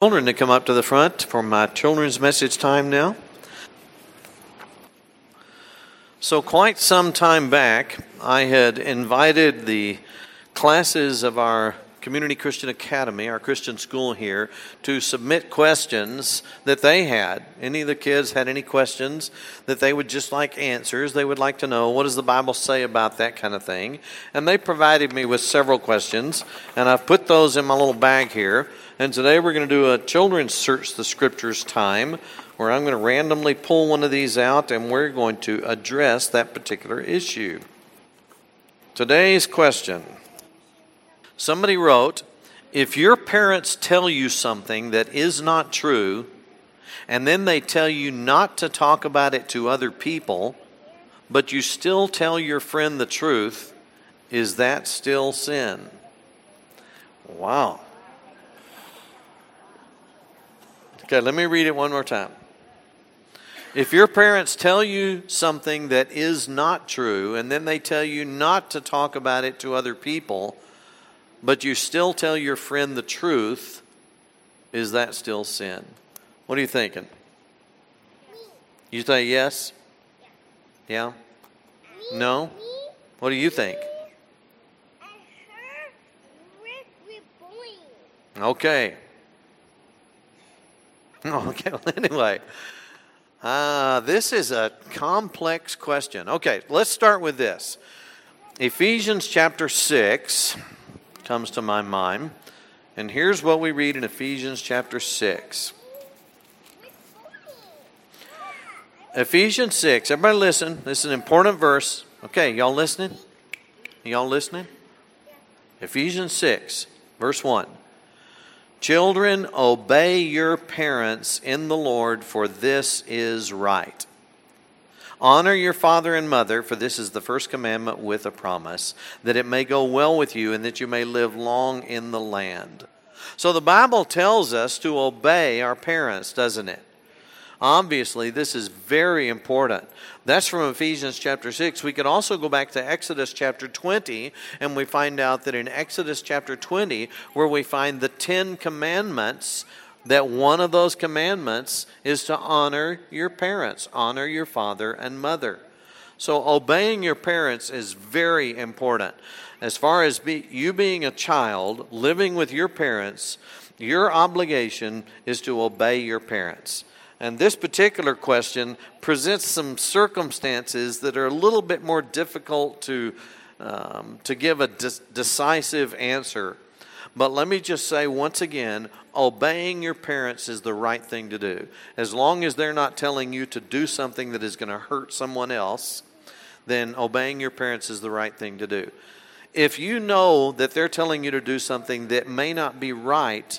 Children to come up to the front for my children's message time now. So quite some time back, I had invited the classes of our Community Christian Academy, our Christian school here, to submit questions that they had. Any of the kids had any questions that they would just like answers. They would like to know, what does the Bible say about that kind of thing? And they provided me with several questions, and I've put those in my little bag here. And today we're going to do a children's Search the Scriptures time, where I'm going to randomly pull one of these out, and we're going to address that particular issue. Today's question. Somebody wrote, if your parents tell you something that is not true, and then they tell you not to talk about it to other people, but you still tell your friend the truth, is that still sin? Wow. Okay, let me read it one more time. If your parents tell you something that is not true, and then they tell you not to talk about it to other people, but you still tell your friend the truth, is that still sin? What are you thinking? You say yes? Yeah? No? What do you think? Okay. Okay, well, anyway. This is a complex question. Okay, let's start with this. Ephesians chapter 6 comes to my mind. And here's what we read in Ephesians chapter 6. Ephesians 6. Everybody listen. This is an important verse. Okay, y'all listening? Y'all listening? Ephesians 6, verse 1. Children, obey your parents in the Lord, for this is right. Honor your father and mother, for this is the first commandment with a promise, that it may go well with you and that you may live long in the land. So the Bible tells us to obey our parents, doesn't it? Obviously, this is very important. That's from Ephesians chapter 6. We could also go back to Exodus chapter 20, and we find out that in Exodus chapter 20, where we find the 10 commandments, that one of those commandments is to honor your parents, honor your father and mother. So obeying your parents is very important. As far as you being a child, living with your parents, your obligation is to obey your parents. And this particular question presents some circumstances that are a little bit more difficult to give a decisive answer. But let me just say once again, obeying your parents is the right thing to do. As long as they're not telling you to do something that is going to hurt someone else, then obeying your parents is the right thing to do. If you know that they're telling you to do something that may not be right,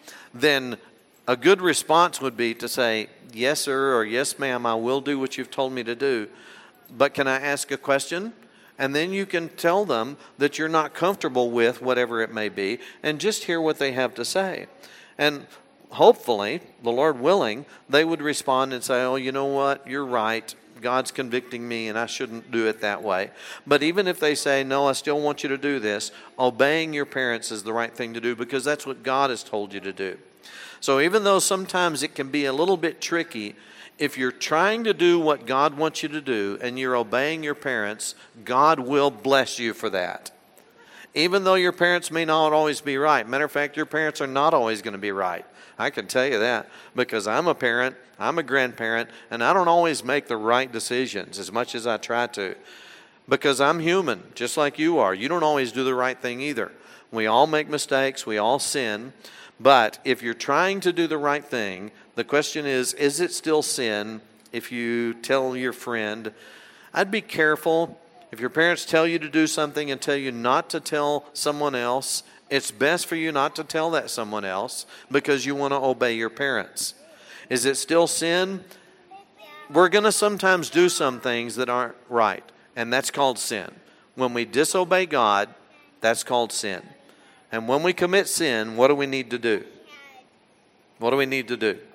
then a good response would be to say, yes, sir, or yes, ma'am, I will do what you've told me to do. But can I ask a question? And then you can tell them that you're not comfortable with whatever it may be, and just hear what they have to say. And hopefully, the Lord willing, they would respond and say, oh, you know what, you're right. God's convicting me and I shouldn't do it that way. But even if they say, no, I still want you to do this, obeying your parents is the right thing to do because that's what God has told you to do. So even though sometimes it can be a little bit tricky, if you're trying to do what God wants you to do and you're obeying your parents, God will bless you for that. Even though your parents may not always be right. Matter of fact, your parents are not always going to be right. I can tell you that because I'm a parent, I'm a grandparent, and I don't always make the right decisions as much as I try to. Because I'm human, just like you are. You don't always do the right thing either. We all make mistakes, we all sin. But if you're trying to do the right thing, the question is it still sin if you tell your friend? I'd be careful. If your parents tell you to do something and tell you not to tell someone else, it's best for you not to tell that someone else because you want to obey your parents. Is it still sin? We're going to sometimes do some things that aren't right, and that's called sin. When we disobey God, that's called sin. And when we commit sin, what do we need to do? What do we need to do?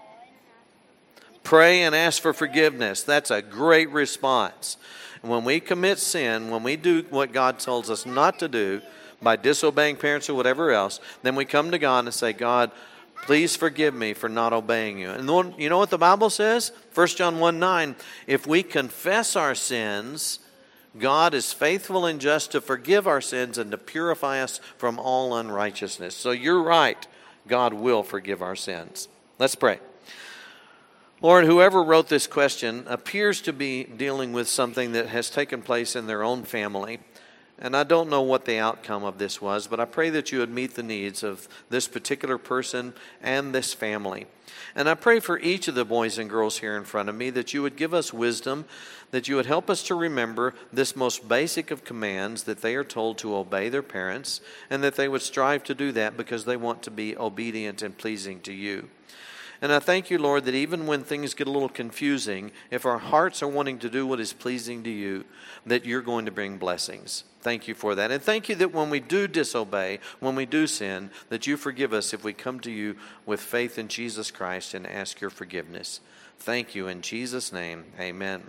Pray and ask for forgiveness. That's a great response. When we commit sin, when we do what God tells us not to do by disobeying parents or whatever else, then we come to God and say, God, Please forgive me for not obeying you. And you know what the Bible says? 1 John 1:9, if we confess our sins, God is faithful and just to forgive our sins and to purify us from all unrighteousness. So you're right. God will forgive our sins. Let's pray. Lord, whoever wrote this question appears to be dealing with something that has taken place in their own family. And I don't know what the outcome of this was, but I pray that you would meet the needs of this particular person and this family. And I pray for each of the boys and girls here in front of me that you would give us wisdom, that you would help us to remember this most basic of commands, that they are told to obey their parents, and that they would strive to do that because they want to be obedient and pleasing to you. And I thank you, Lord, that even when things get a little confusing, if our hearts are wanting to do what is pleasing to you, that you're going to bring blessings. Thank you for that. And thank you that when we do disobey, when we do sin, that you forgive us if we come to you with faith in Jesus Christ and ask your forgiveness. Thank you in Jesus' name. Amen.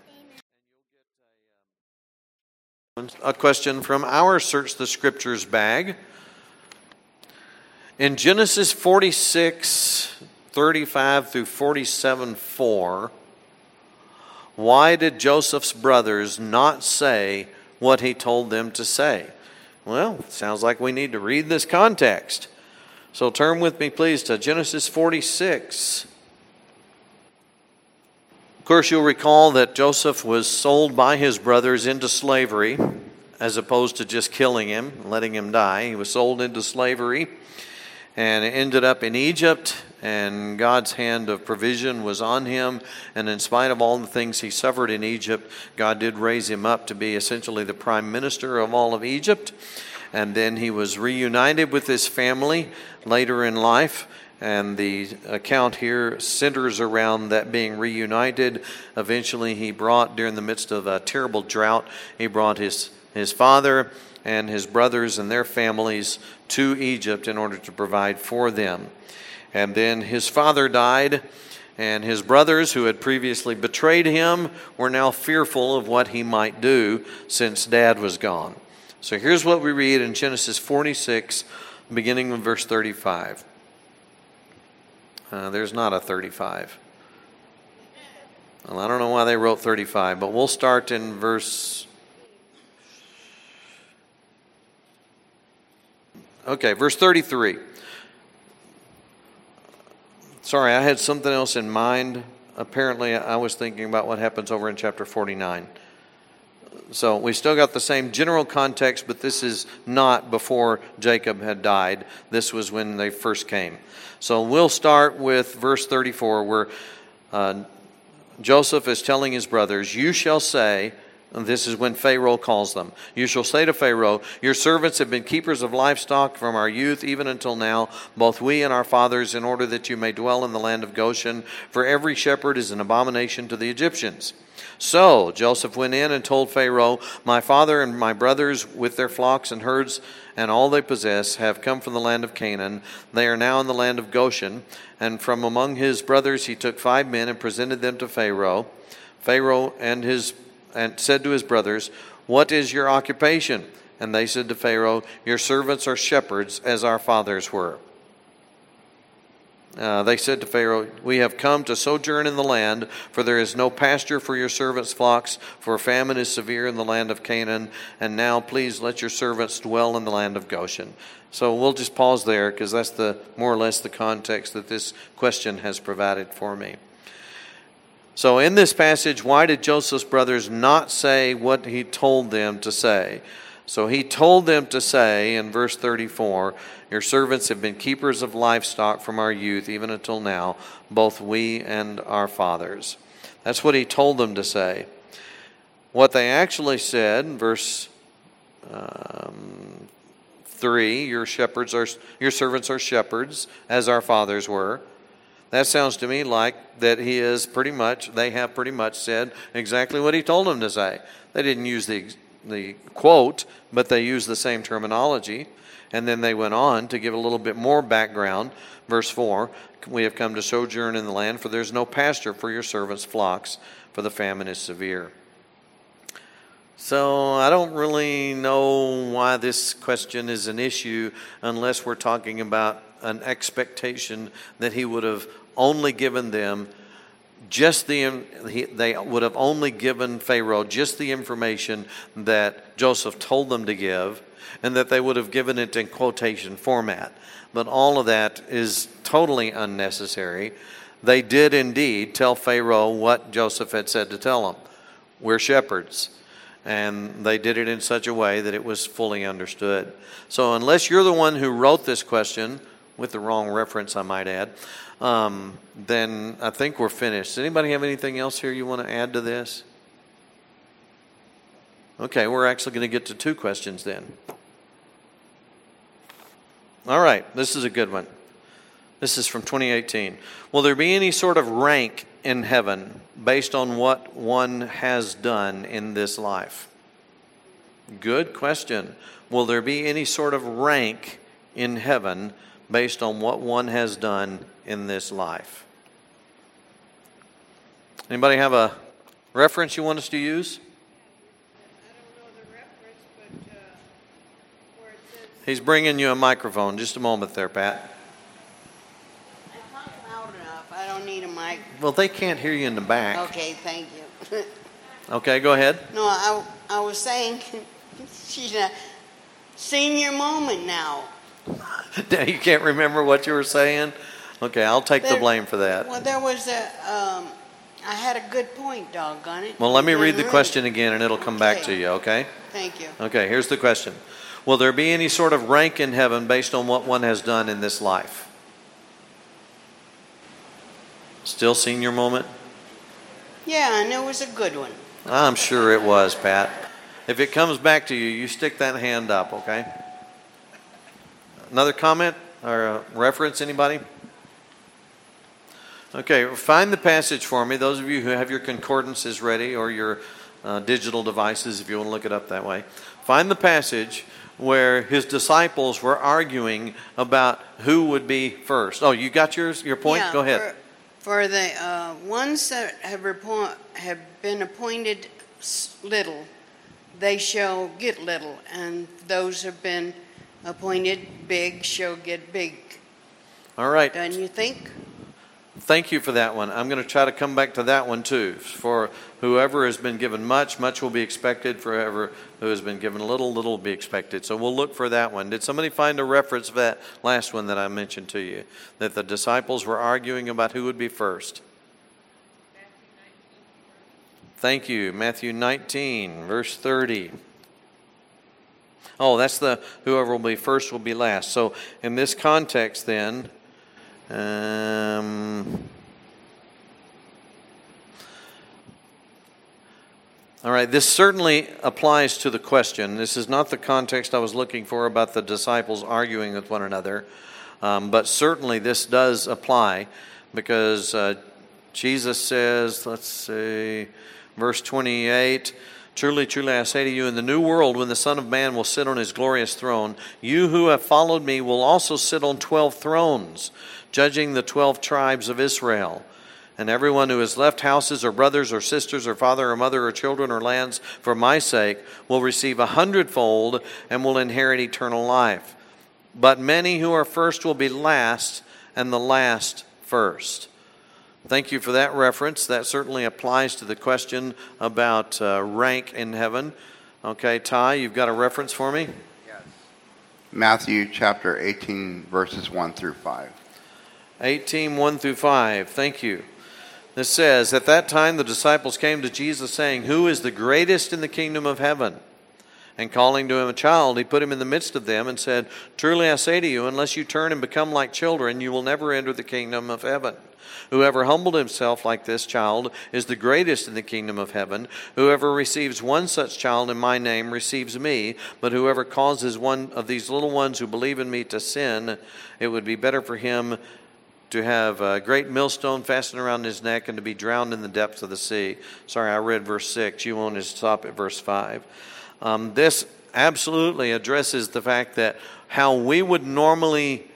A question from our Search the Scriptures bag. In Genesis 46:35 through 47:4, why did Joseph's brothers not say what he told them to say? Well, it sounds like we need to read this context. So turn with me, please, to Genesis 46. Of course, you'll recall that Joseph was sold by his brothers into slavery, as opposed to just killing him, letting him die. He was sold into slavery and ended up in Egypt, and God's hand of provision was on him. And in spite of all the things he suffered in Egypt, God did raise him up to be essentially the prime minister of all of Egypt. And then he was reunited with his family later in life. And the account here centers around that being reunited. Eventually he brought, during the midst of a terrible drought, he brought his father and his brothers and their families to Egypt in order to provide for them. And then his father died, and his brothers, who had previously betrayed him, were now fearful of what he might do since Dad was gone. So here's what we read in Genesis 46, beginning with verse 35. There's not a 35. Well, I don't know why they wrote 35, but we'll start in verse 33. Sorry, I had something else in mind. Apparently, I was thinking about what happens over in chapter 49. So we still got the same general context, but this is not before Jacob had died. This was when they first came. So we'll start with verse 34, where Joseph is telling his brothers, you shall say, and this is when Pharaoh calls them. You shall say to Pharaoh, your servants have been keepers of livestock from our youth even until now, both we and our fathers, in order that you may dwell in the land of Goshen. For every shepherd is an abomination to the Egyptians. So Joseph went in and told Pharaoh, my father and my brothers with their flocks and herds and all they possess have come from the land of Canaan. They are now in the land of Goshen. And from among his brothers he took 5 men and presented them to Pharaoh. Pharaoh and said to his brothers, what is your occupation? And they said to Pharaoh, your servants are shepherds, as our fathers were. They said to Pharaoh, we have come to sojourn in the land, for there is no pasture for your servants' flocks, for famine is severe in the land of Canaan. And now please let your servants dwell in the land of Goshen. So we'll just pause there, because that's more or less the context that this question has provided for me. So in this passage, why did Joseph's brothers not say what he told them to say? So he told them to say in verse 34, your servants have been keepers of livestock from our youth even until now, both we and our fathers. That's what he told them to say. What they actually said, verse 3, your servants are shepherds, as our fathers were. That sounds to me like that they have pretty much said exactly what he told them to say. They didn't use the quote, but they used the same terminology. And then they went on to give a little bit more background. Verse 4, we have come to sojourn in the land, for there's no pasture for your servants' flocks, for the famine is severe. So I don't really know why this question is an issue unless we're talking about an expectation that he would have only given them they would have only given Pharaoh just the information that Joseph told them to give, and that they would have given it in quotation format. But all of that is totally unnecessary. They did indeed tell Pharaoh what Joseph had said to tell them. We're shepherds. And they did it in such a way that it was fully understood. So unless you're the one who wrote this question, with the wrong reference I might add, then I think we're finished. Does anybody have anything else here you want to add to this? Okay, we're actually going to get to 2 questions then. All right, this is a good one. This is from 2018. Will there be any sort of rank in heaven based on what one has done in this life? Good question. Will there be any sort of rank in heaven based on what one has done in this life? Anybody have a reference you want us to use? I don't know the reference, but where it says... He's bringing you a microphone. Just a moment there, Pat. I talk loud enough. I don't need a mic. Well, they can't hear you in the back. Okay, thank you. Okay, go ahead. No, I was saying, she's a senior moment now. You can't remember what you were saying? Okay, I'll take the blame for that. Well, there was I had a good point, doggone it. Well, let me read the question again and it'll come back to you, okay? Thank you. Okay, here's the question. Will there be any sort of rank in heaven based on what one has done in this life? Still senior moment? Yeah, and it was a good one. I'm sure it was, Pat. If it comes back to you, you stick that hand up, okay? Another comment or a reference, anybody? Okay, find the passage for me. Those of you who have your concordances ready or your digital devices, if you want to look it up that way. Find the passage where his disciples were arguing about who would be first. Oh, you got your point? Yeah, go ahead. For the ones that have been appointed little, they shall get little, and those who have been appointed big shall get big. All right. Don't you think? Thank you for that one. I'm going to try to come back to that one too. For whoever has been given much, much will be expected. For whoever who has been given little, little will be expected. So we'll look for that one. Did somebody find a reference for that last one that I mentioned to you? That the disciples were arguing about who would be first. Thank you. Matthew 19, verse 30. Oh, that's the whoever will be first will be last. So in this context then, all right, this certainly applies to the question. This is not the context I was looking for about the disciples arguing with one another, but certainly this does apply because Jesus says, let's see, verse 28, Truly, truly, I say to you, in the new world, when the Son of Man will sit on his glorious throne, you who have followed me will also sit on 12 thrones, judging the 12 tribes of Israel. And everyone who has left houses or brothers or sisters or father or mother or children or lands for my sake will receive 100-fold and will inherit eternal life. But many who are first will be last, and the last first. Thank you for that reference. That certainly applies to the question about rank in heaven. Okay, Ty, you've got a reference for me? Yes. Matthew chapter 18, verses 1 through 5. 18, 1 through 5. Thank you. This says, At that time the disciples came to Jesus saying, Who is the greatest in the kingdom of heaven? And calling to him a child, he put him in the midst of them and said, Truly I say to you, unless you turn and become like children, you will never enter the kingdom of heaven. Whoever humbled himself like this child is the greatest in the kingdom of heaven. Whoever receives one such child in my name receives me. But whoever causes one of these little ones who believe in me to sin, it would be better for him to have a great millstone fastened around his neck and to be drowned in the depths of the sea. Sorry, I read verse 6. You want to stop at verse 5. This absolutely addresses the fact that how we would normally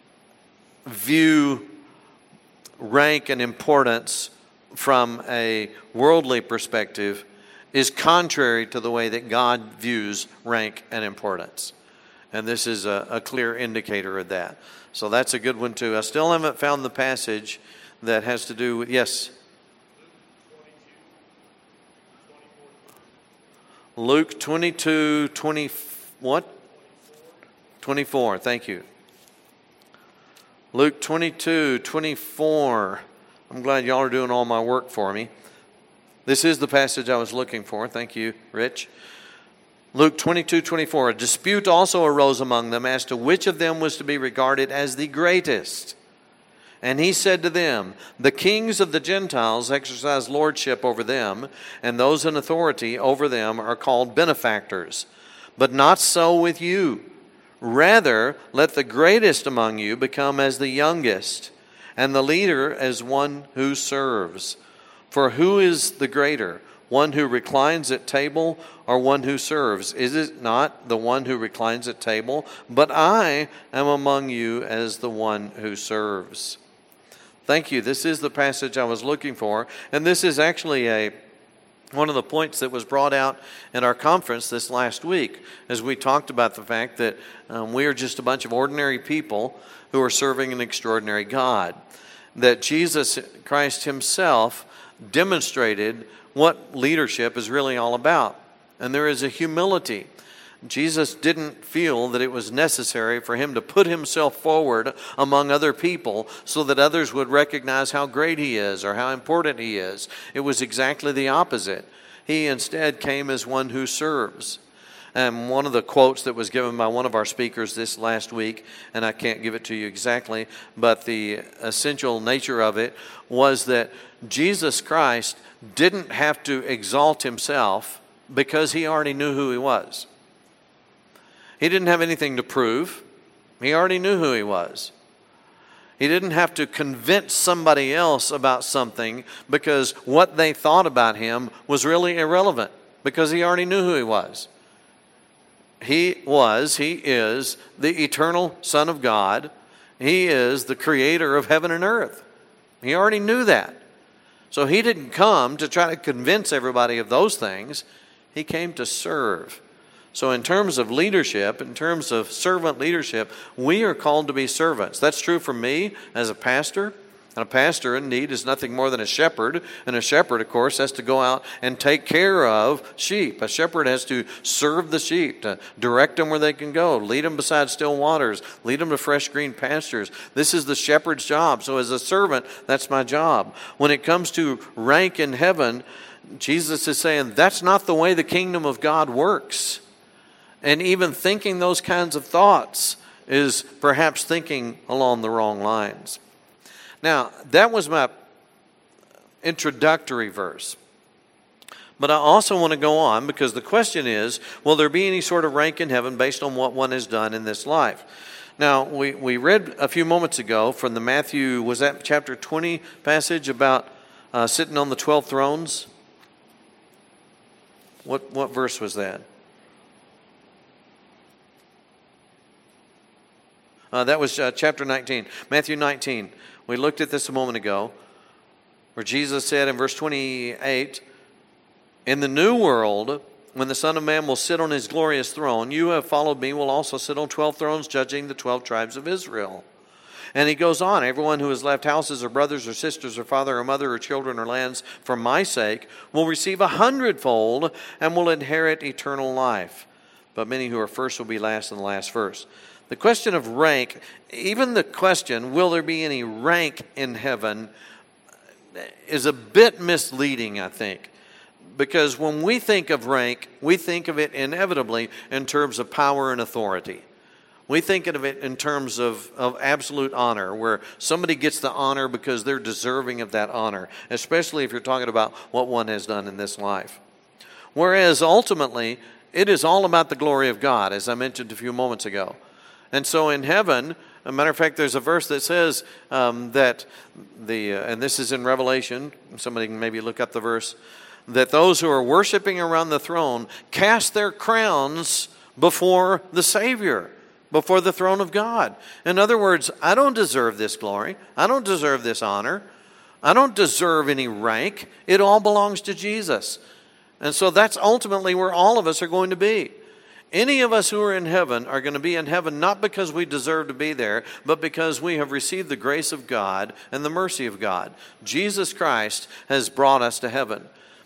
view rank and importance from a worldly perspective is contrary to the way that God views rank and importance. And this is a clear indicator of that. So that's a good one too. I still haven't found the passage that has to do with, yes? Luke 22, 20, what? 24, thank you. Luke 22, 24. I'm glad y'all are doing all my work for me. This is the passage I was looking for. Thank you, Rich. Luke 22, 24. A dispute also arose among them as to which of them was to be regarded as the greatest. And he said to them, the kings of the Gentiles exercise lordship over them, and those in authority over them are called benefactors. But not so with you. Rather, let the greatest among you become as the youngest, and the leader as one who serves. For who is the greater, one who reclines at table or one who serves? Is it not the one who reclines at table? But I am among you as the one who serves. Thank you. This is the passage I was looking for. And this is actually one of the points that was brought out at our conference this last week, as we talked about the fact that we are just a bunch of ordinary people who are serving an extraordinary God. That Jesus Christ himself demonstrated what leadership is really all about. And there is a humility. Jesus didn't feel that it was necessary for him to put himself forward among other people so that others would recognize how great he is or how important he is. It was exactly the opposite. He instead came as one who serves. And one of the quotes that was given by one of our speakers this last week, and I can't give it to you exactly, but the essential nature of it was that Jesus Christ didn't have to exalt himself because he already knew who he was. He didn't have anything to prove. He already knew who he was. He didn't have to convince somebody else about something because what they thought about him was really irrelevant because he already knew who he was. He is the eternal Son of God. He is the creator of heaven and earth. He already knew that. So he didn't come to try to convince everybody of those things. He came to serve. So in terms of leadership, in terms of servant leadership, we are called to be servants. That's true for me as a pastor. And a pastor, indeed, is nothing more than a shepherd. And a shepherd, of course, has to go out and take care of sheep. A shepherd has to serve the sheep, to direct them where they can go, lead them beside still waters, lead them to fresh green pastures. This is the shepherd's job. So as a servant, that's my job. When it comes to rank in heaven, Jesus is saying that's not the way the kingdom of God works. And even thinking those kinds of thoughts is perhaps thinking along the wrong lines. Now, that was my introductory verse. But I also want to go on because the question is, will there be any sort of rank in heaven based on what one has done in this life? Now, we read a few moments ago from the Matthew, was that chapter 20 passage about sitting on the 12 thrones? What verse was that? That was chapter 19, Matthew 19. We looked at this a moment ago, where Jesus said in verse 28, in the new world, when the Son of Man will sit on his glorious throne, you who have followed me will also sit on 12 thrones, judging the 12 tribes of Israel. And he goes on, everyone who has left houses or brothers or sisters or father or mother or children or lands for my sake will receive 100-fold and will inherit eternal life. But many who are first will be last and the last first. The question of rank, even the question, will there be any rank in heaven, is a bit misleading, I think. Because when we think of rank, we think of it inevitably in terms of power and authority. We think of it in terms of absolute honor, where somebody gets the honor because they're deserving of that honor, especially if you're talking about what one has done in this life. Whereas ultimately, it is all about the glory of God, as I mentioned a few moments ago. And so in heaven, as a matter of fact, there's a verse that says that and this is in Revelation, somebody can maybe look up the verse, that those who are worshiping around the throne cast their crowns before the Savior, before the throne of God. In other words, I don't deserve this glory. I don't deserve this honor. I don't deserve any rank. It all belongs to Jesus. And so that's ultimately where all of us are going to be. Any of us who are in heaven are going to be in heaven not because we deserve to be there, but because we have received the grace of God and the mercy of God. Jesus Christ has brought us to heaven.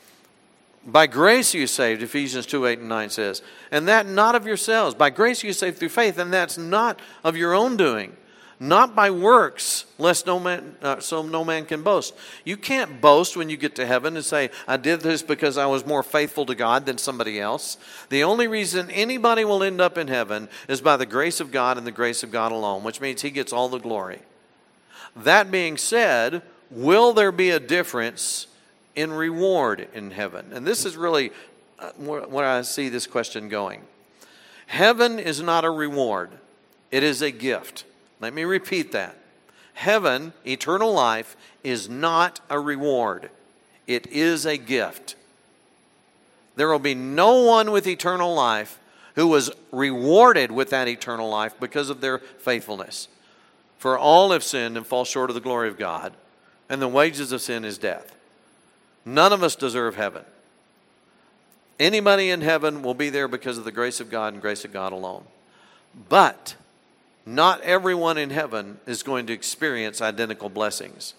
By grace you saved, Ephesians 2:8-9 says, and that not of yourselves. By grace you saved through faith, and that's not of your own doing, not by works, lest no man can boast. You can't boast when you get to heaven and say, I did this because I was more faithful to God than somebody else. The only reason anybody will end up in heaven is by the grace of God and the grace of God alone, which means He gets all the glory. That being said, will there be a difference in reward in heaven? And this is really where I see this question going. Heaven is not a reward. It is a gift. Let me repeat that. Heaven, eternal life, is not a reward. It is a gift. There will be no one with eternal life who was rewarded with that eternal life because of their faithfulness. For all have sinned and fall short of the glory of God, and the wages of sin is death. None of us deserve heaven. Anybody in heaven will be there because of the grace of God and grace of God alone. But not everyone in heaven is going to experience identical blessings.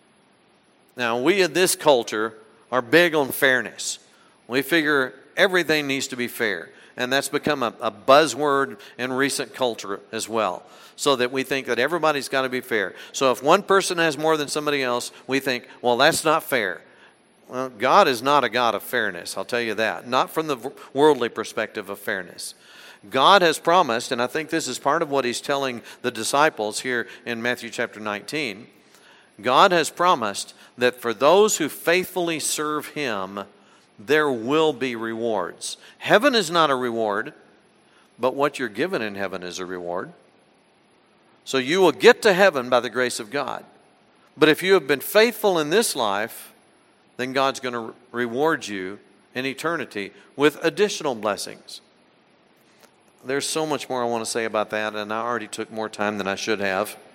Now, we in this culture are big on fairness. We figure everything needs to be fair. And that's become a buzzword in recent culture as well. So that we think that everybody's got to be fair. So if one person has more than somebody else, we think, well, that's not fair. Well, God is not a God of fairness, I'll tell you that. Not from the worldly perspective of fairness. God has promised, and I think this is part of what He's telling the disciples here in Matthew chapter 19. God has promised that for those who faithfully serve Him, there will be rewards. Heaven is not a reward, but what you're given in heaven is a reward. So you will get to heaven by the grace of God. But if you have been faithful in this life, then God's going to reward you in eternity with additional blessings. There's so much more I want to say about that, and I already took more time than I should have.